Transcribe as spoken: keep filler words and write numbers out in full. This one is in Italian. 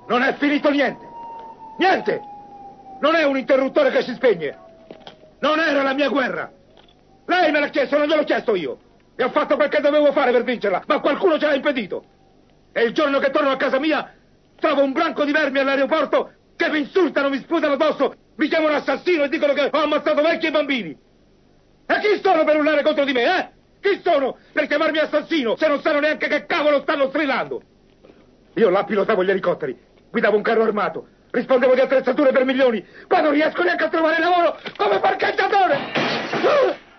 Non è finito niente. Niente. Non è un interruttore che si spegne. Non era la mia guerra. Lei me l'ha chiesto, non gliel'ho chiesto io. E ho fatto quel che dovevo fare per vincerla, ma qualcuno ce l'ha impedito. E il giorno che torno a casa mia, trovo un branco di vermi all'aeroporto che mi insultano, mi sputano addosso, mi chiamano assassino e dicono che ho ammazzato vecchi e bambini. E chi sono per urlare contro di me, eh? Chi sono per chiamarmi assassino se non sanno neanche che cavolo stanno strillando? Io là pilotavo gli elicotteri, guidavo un carro armato, rispondevo di attrezzature per milioni, ma non riesco neanche a trovare lavoro come parcheggiatore!